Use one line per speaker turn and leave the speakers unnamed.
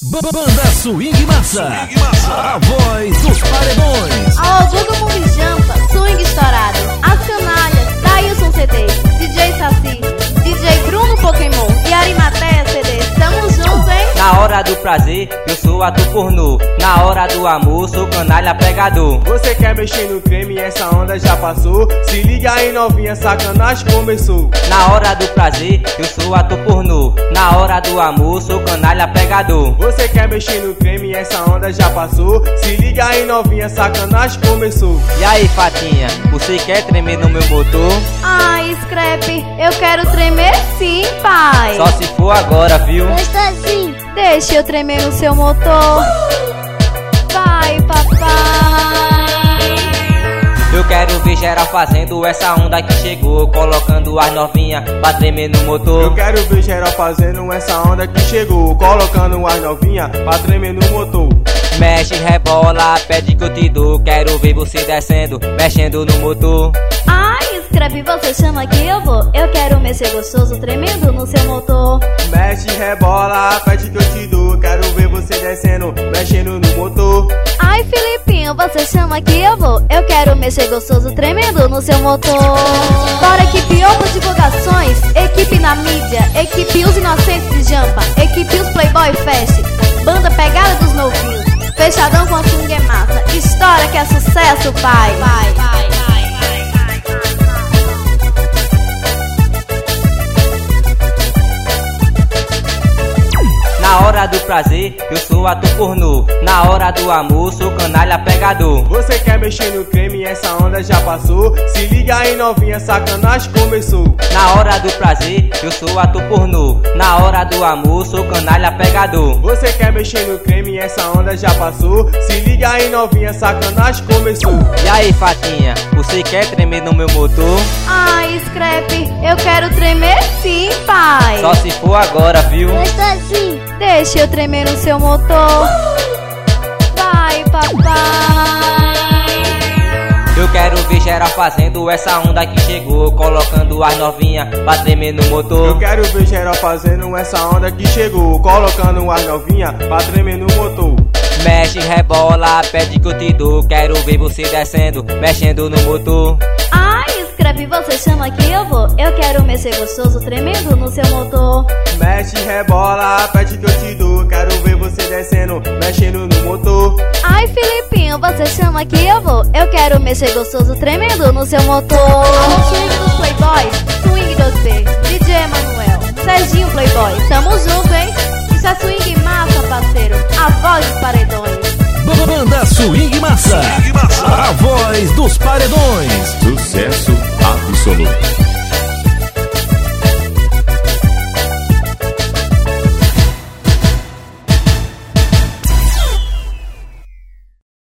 Banda Swing Massa, a voz dos paredões.
Alô, todo mundo jampa, swing estourado. As canalhas, Dailson CD, DJ Saci, DJ Bruno Pokémon e Arimateia CD. Tamo junto, hein?
Na hora do prazer, eu sou ator pornô. Na hora do amor, sou canalha pegador.
Você quer mexer no creme, essa onda já passou. Se liga aí novinha, sacanagem começou.
Na hora do prazer, eu sou ator pornô. Na hora do amor, sou canalha pegador.
Você quer mexer no creme, essa onda já passou. Se liga aí novinha, sacanagem começou.
E aí, fatinha, você quer tremer no meu motor?
Ai, Scrap, eu quero tremer sim, pai.
Só se for agora, viu?
Gostosinho. Deixa eu tremer no seu motor. Vai, papai.
Eu quero ver geral fazendo essa onda que chegou, colocando as novinha pra tremer no motor.
Eu quero ver geral fazendo essa onda que chegou, colocando as novinha pra tremer no motor.
Mexe, rebola, pede que eu te dou. Quero ver você descendo, mexendo no motor.
Ai, Scrap, você chama que eu vou. Eu quero mexer gostoso, tremendo no seu motor.
Mexe, rebola, pede que eu te dou. Quero ver você descendo, mexendo no motor.
Ai, Filipinho, você chama que eu vou. Eu quero mexer gostoso, tremendo no seu motor. Bora, equipe Opa Divulgações, equipe na mídia, equipe Os Inocentes de Jampa, equipe Os Playboy Fest, banda Pegada dos Novinhos, fechadão com a swing massa. História que é sucesso, pai.
Na hora do prazer, eu sou ator pornô. Na hora do amor, sou canalha pegador.
Você quer mexer no creme, essa onda já passou. Se liga aí novinha, sacanagem começou.
Na hora do prazer, eu sou ator pornô. Na hora do amor, sou canalha pegador.
Você quer mexer no creme, essa onda já passou. Se liga aí novinha, sacanagem começou.
E aí, fatinha, você quer tremer no meu motor?
Ai, Scrap, eu quero tremer sim, pai.
Só se for agora, viu?
Gostosinho. Deixa eu tremer no seu motor. Vai, papai.
Eu quero ver geral fazendo essa onda que chegou, colocando as novinha pra tremer no motor.
Eu quero ver geral fazendo essa onda que chegou, colocando as novinha pra tremer no motor.
Mexe, rebola, pede que eu te dou. Quero ver você descendo, mexendo no motor.
Ai, Scrap, você chama que eu vou. Eu quero mexer gostoso, tremendo no seu motor.
Mexe, rebola, pede que eu te dou. Quero ver você descendo, mexendo no motor.
Ai, Filipinho, você chama que eu vou. Eu quero mexer gostoso, tremendo no seu motor. Alô, swing dos Playboys, swing 2B, DJ Emanuel, Serginho Playboy. Tamo junto, hein? Isso é swing massa, parceiro. A voz dos paredões.
Banda Swing Massa, a voz dos paredões.
Sucesso absoluto.